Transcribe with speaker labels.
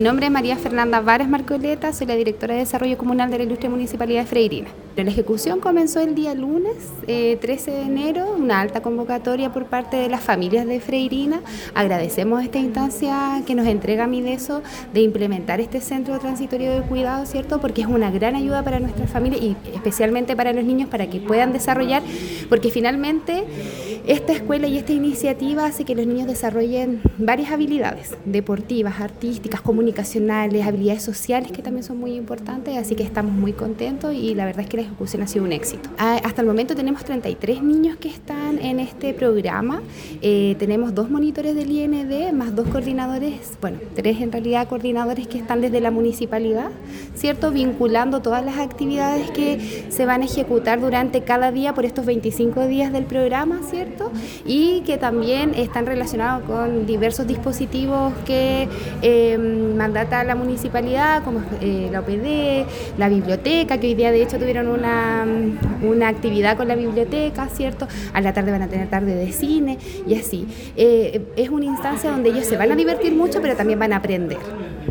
Speaker 1: Mi nombre es María Fernanda Varas Marcoleta, soy la directora de Desarrollo Comunal de la Ilustre Municipalidad de Freirina. La ejecución comenzó el día lunes, 13 de enero, una alta convocatoria por parte de las familias de Freirina. Agradecemos esta instancia que nos entrega Mideso de implementar este centro transitorio de cuidado, ¿cierto? Porque es una gran ayuda para nuestras familias y especialmente para los niños para que puedan desarrollar, porque finalmente esta escuela y esta iniciativa hace que los niños desarrollen varias habilidades deportivas, artísticas, comunicacionales, habilidades sociales que también son muy importantes, así que estamos muy contentos y la verdad es que la ejecución ha sido un éxito. Hasta el momento tenemos 33 niños que están en este programa, tenemos 2 monitores del IND, más 2 coordinadores, bueno, 3 en realidad coordinadores que están desde la municipalidad, ¿cierto? Vinculando todas las actividades que se van a ejecutar durante cada día por estos 25 días del programa, ¿cierto? Y que también están relacionados con diversos dispositivos que mandata la municipalidad, como la OPD, la biblioteca, que hoy día de hecho tuvieron una actividad con la biblioteca, ¿cierto? A la tarde van a tener tarde de cine y así. Es una instancia donde ellos se van a divertir mucho, pero también van a aprender.